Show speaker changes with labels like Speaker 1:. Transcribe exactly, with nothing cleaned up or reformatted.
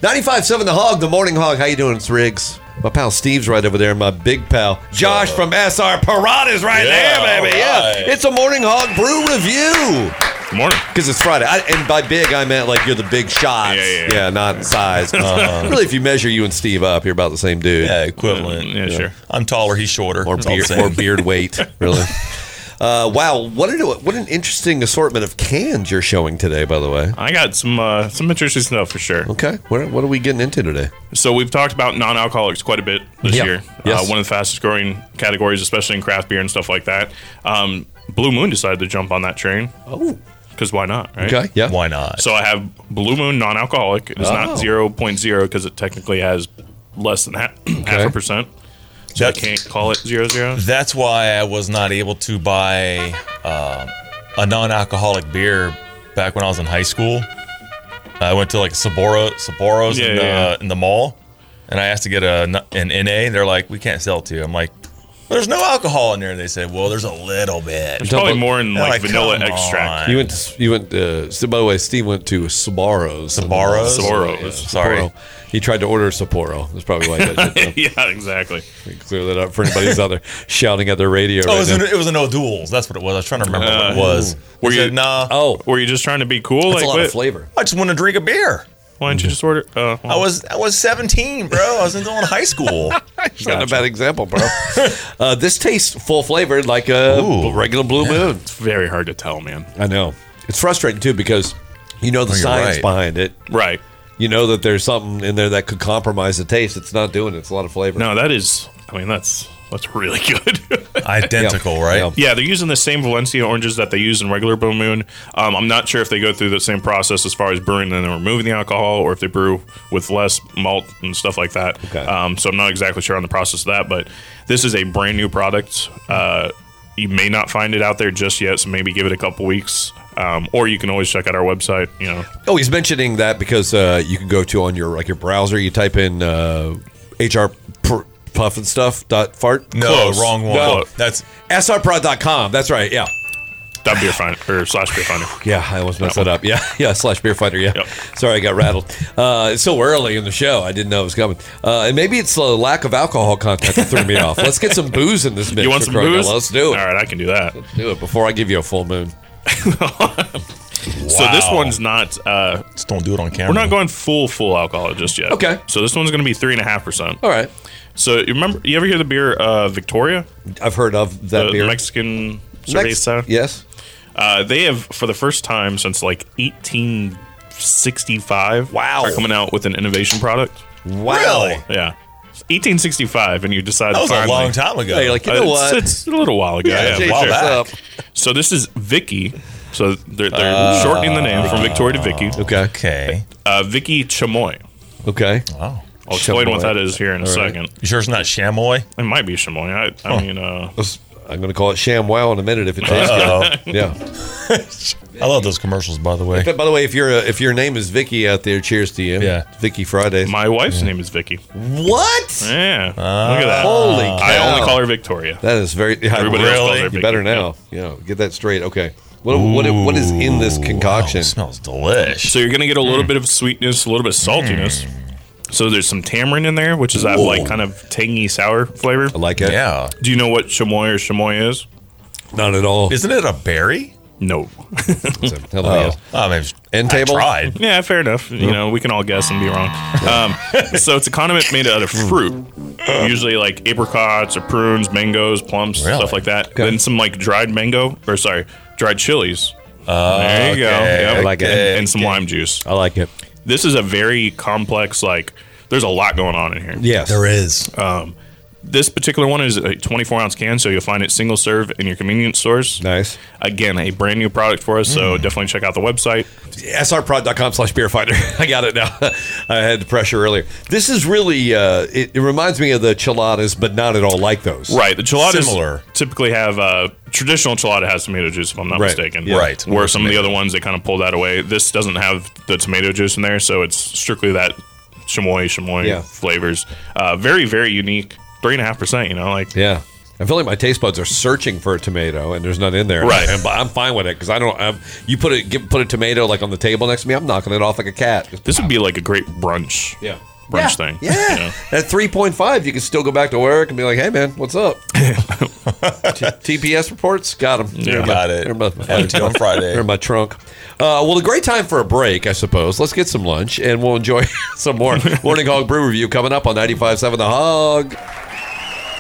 Speaker 1: ninety-five point seven The Hog, the Morning Hog. How you doing? It's Riggs. My pal Steve's right over there. My big pal Josh from S R Parada's right
Speaker 2: Yeah,
Speaker 1: there, baby.
Speaker 2: right.
Speaker 1: Yeah, it's a Morning Hog Brew Review.
Speaker 3: Good morning.
Speaker 1: Because it's Friday. I, and by big, I meant like you're the big shots.
Speaker 3: Yeah, yeah, yeah.
Speaker 1: not in size. Uh, really, if you measure you and Steve up, you're about the same dude.
Speaker 2: Yeah, equivalent.
Speaker 3: Yeah, sure.
Speaker 2: I'm taller, he's shorter.
Speaker 1: Or,
Speaker 2: It's all
Speaker 1: beard,
Speaker 2: the same.
Speaker 1: or beard weight, really. Uh, wow, what, an, what an interesting assortment of cans you're showing today, by the way.
Speaker 3: I got some uh, some interesting stuff for sure.
Speaker 1: Okay, what, what are we getting into today?
Speaker 3: So we've talked about non-alcoholics quite a bit this
Speaker 1: Yeah.
Speaker 3: year.
Speaker 1: Yes.
Speaker 3: Uh, one of the fastest growing categories, especially in craft beer and stuff like that. Um, Blue Moon decided to jump on that train.
Speaker 1: Oh.
Speaker 3: Because why not, right?
Speaker 1: Okay, yeah.
Speaker 2: Why not?
Speaker 3: So I have Blue Moon non-alcoholic. It's
Speaker 1: Oh.
Speaker 3: not zero point zero because it technically has less than half, half a percent. So
Speaker 2: That-
Speaker 3: I can't call it zero zero.
Speaker 2: That's why I was not able to buy uh, a non-alcoholic beer back when I was in high school. I went to like Sapporo, Sapporo's
Speaker 3: Yeah,
Speaker 2: in, the,
Speaker 3: yeah, yeah.
Speaker 2: in the mall, and I asked to get a, an N A. They're like, we can't sell it to you. I'm like, there's no alcohol in there. And they said, well, there's a little bit.
Speaker 3: It's probably more in
Speaker 2: They're
Speaker 3: like,
Speaker 2: like,
Speaker 3: vanilla
Speaker 2: come
Speaker 3: extract.
Speaker 2: on.
Speaker 1: You went to, you went uh, so by the way, Steve went to Sbarro's.
Speaker 2: Sbarro's?
Speaker 3: Sbarro's.
Speaker 1: Yeah,
Speaker 2: Sorry.
Speaker 1: Sapporo. He tried to order Sapporo. That's probably why he got it.
Speaker 3: Yeah, exactly.
Speaker 1: Clear that up for anybody who's out there shouting at their radio
Speaker 2: Oh,
Speaker 1: right
Speaker 2: it was,
Speaker 1: now.
Speaker 2: an, it was an O'Doul's. That's what it was. I was trying to remember what
Speaker 3: Uh,
Speaker 2: it was.
Speaker 3: were
Speaker 2: He
Speaker 3: you-
Speaker 2: said, nah,
Speaker 1: Oh,
Speaker 3: Were you just trying to be cool?
Speaker 1: that's
Speaker 3: like,
Speaker 1: a lot
Speaker 3: what?
Speaker 1: of flavor.
Speaker 2: I just want to drink a beer.
Speaker 3: Why didn't you just order? Uh,
Speaker 2: I was I was seventeen, bro. I was in high school.
Speaker 1: It's not a bad example, bro. uh, this tastes full flavored like a
Speaker 2: Ooh.
Speaker 1: regular Blue Moon.
Speaker 3: It's very hard to tell, man.
Speaker 1: I know. It's frustrating too because you know the
Speaker 2: Oh, you're
Speaker 1: science
Speaker 2: right.
Speaker 1: behind it.
Speaker 3: Right.
Speaker 1: You know that there's something in there that could compromise the taste. It's not doing it. It's a lot of flavor.
Speaker 3: No, that is. I mean, that's that's really good.
Speaker 2: Identical,
Speaker 1: Yeah.
Speaker 2: right?
Speaker 1: Yeah.
Speaker 3: Yeah, they're using the same Valencia oranges that they use in regular Blue Moon. Um, I'm not sure if they go through the same process as far as brewing and then removing the alcohol, or if they brew with less malt and stuff like that.
Speaker 1: Okay.
Speaker 3: Um, so I'm not exactly sure on the process of that, but this is a brand new product. Uh, you may not find it out there just yet, so maybe give it a couple weeks. Um, or you can always check out our website. You know,
Speaker 1: Oh, he's mentioning that because uh, you can go to on your like your browser. You type in uh, H R pr- puff and stuff dot fart.
Speaker 2: No,
Speaker 3: Close.
Speaker 2: wrong one.
Speaker 3: No.
Speaker 2: That's
Speaker 1: S R prod dot com. That's right. Yeah.
Speaker 3: dot beer finder or slash beer finder.
Speaker 1: Yeah, I almost messed that up. Yeah, yeah, slash beer fighter. Yeah,
Speaker 3: Yep.
Speaker 1: sorry, I got rattled. Uh, it's so early in the show, I didn't know it was coming. Uh, and maybe it's the lack of alcohol content that threw me off. Let's get some booze in this mix.
Speaker 3: You want
Speaker 1: for
Speaker 3: some
Speaker 1: crying out
Speaker 3: booze?
Speaker 1: loud. Let's do it.
Speaker 3: All right, I can do that.
Speaker 1: Do it before I give you a full moon.
Speaker 3: So this
Speaker 2: Wow.
Speaker 3: one's not. Uh,
Speaker 2: just don't do it on camera.
Speaker 3: we're not going full full alcohol just yet.
Speaker 1: Okay.
Speaker 3: So this one's going to be three and a half percent.
Speaker 1: All right,
Speaker 3: So you remember? You ever hear the beer uh, Victoria,
Speaker 1: I've heard of that
Speaker 3: the
Speaker 1: beer.
Speaker 3: Mexican
Speaker 1: Mex-
Speaker 3: cerveza?
Speaker 1: yes.
Speaker 3: Uh, they have, for the first time since like eighteen sixty-five,
Speaker 1: Wow.
Speaker 3: are coming out with an innovation product.
Speaker 1: Wow.
Speaker 2: Really?
Speaker 3: Yeah, eighteen sixty-five, and you decide
Speaker 2: That was
Speaker 3: finally,
Speaker 2: a long time ago.
Speaker 1: Hey, like you
Speaker 3: Uh,
Speaker 1: know
Speaker 3: it's,
Speaker 1: what?
Speaker 3: it's a little while ago.
Speaker 1: yeah,
Speaker 3: Yeah,
Speaker 1: change
Speaker 2: while
Speaker 1: yours
Speaker 2: back.
Speaker 1: up.
Speaker 3: So this is Vicky. So they're, they're shortening the name from Victoria to Vicky.
Speaker 1: Okay.
Speaker 2: Okay.
Speaker 3: Uh, Vicky Chamoy.
Speaker 1: Okay.
Speaker 2: Wow.
Speaker 3: I'll explain what
Speaker 1: Chamoy.
Speaker 3: that is here in a
Speaker 1: All right.
Speaker 3: second.
Speaker 2: You sure it's not chamois?
Speaker 3: It might be Chamoy. I, I mean, uh,
Speaker 1: I'm going to call it ShamWow in a minute if it tastes
Speaker 2: Uh-oh.
Speaker 1: good. Yeah.
Speaker 2: I love those commercials, by the way.
Speaker 1: But by the way, if you're a, if your name is Vicky out there, cheers to you.
Speaker 2: Yeah.
Speaker 1: Vicky Fridays.
Speaker 3: my wife's name is Vicky.
Speaker 1: What?
Speaker 3: Yeah, look at that.
Speaker 1: Holy
Speaker 3: I
Speaker 1: cow.
Speaker 3: only call her Victoria.
Speaker 1: That is very. Yeah,
Speaker 3: Everybody else calls her
Speaker 1: You
Speaker 3: Vicky.
Speaker 1: better now. Yeah, get that straight. Okay. What what what is in this
Speaker 2: Wow,
Speaker 1: concoction?
Speaker 2: it smells delish.
Speaker 3: So you're gonna get a little bit of sweetness, a little bit of saltiness. So there's some tamarind in there, which is that like kind of tangy sour flavor.
Speaker 1: I like it.
Speaker 2: Yeah.
Speaker 3: Do you know what chamoy or chamoy is?
Speaker 1: Not at all.
Speaker 2: Isn't it a berry?
Speaker 3: No.
Speaker 1: Hell yeah.
Speaker 2: Oh, I mean,
Speaker 1: End
Speaker 2: I
Speaker 1: table?
Speaker 2: tried.
Speaker 3: Yeah, fair enough. You know, we can all guess and be wrong. Um, so it's a condiment made out of fruit, usually like apricots or prunes, mangoes, plums,
Speaker 2: Really?
Speaker 3: stuff like that. Then some like dried mango, or sorry, dried chilies.
Speaker 2: Uh,
Speaker 3: There you go.
Speaker 2: okay,
Speaker 3: Yep.
Speaker 1: I like it.
Speaker 3: And, and some lime juice.
Speaker 1: I like it.
Speaker 3: This is a very complex, like, there's a lot going on in here.
Speaker 1: Yes.
Speaker 2: There is.
Speaker 3: This particular one is a twenty-four ounce can, so you'll find it single serve in your convenience stores.
Speaker 1: Nice.
Speaker 3: Again, a brand new product for us, so definitely check out the website.
Speaker 1: S R prod dot com slash beer finder. I got it now. I had the pressure earlier. This is really, uh, it, it reminds me of the chiladas, but not at all like those.
Speaker 3: Right, the chiladas
Speaker 2: Similar.
Speaker 3: typically have uh, traditional chilada has tomato juice, if I'm not
Speaker 1: Right,
Speaker 3: mistaken.
Speaker 1: yeah.
Speaker 2: Right.
Speaker 3: Where some of the other ones they kind of pull that away. This doesn't have the tomato juice in there, so it's strictly that chamoy chamoy
Speaker 1: Yeah.
Speaker 3: flavors. Uh, very very unique. Three and a half percent. You know, like
Speaker 1: Yeah. I feel like my taste buds are searching for a tomato, and there's none in there.
Speaker 3: Right.
Speaker 1: And, but I'm fine with it because I don't. I'm, you put it, give, put a tomato like on the table next to me. I'm knocking it off like a cat. Just,
Speaker 3: This would be like a great brunch.
Speaker 1: yeah.
Speaker 3: Brunch
Speaker 1: yeah.
Speaker 3: thing.
Speaker 1: Yeah.
Speaker 3: You know?
Speaker 1: At three point five, you can still go back to work and be like, hey, man, what's up? T- T P S reports? Got them.
Speaker 3: Yeah.
Speaker 2: Got it.
Speaker 1: They're my,
Speaker 2: Had it to you on Friday.
Speaker 1: they're in my trunk. Uh, well, a great time for a break, I suppose. Let's get some lunch, and we'll enjoy some more Morning Hog Brew Review coming up on ninety-five point seven The Hog.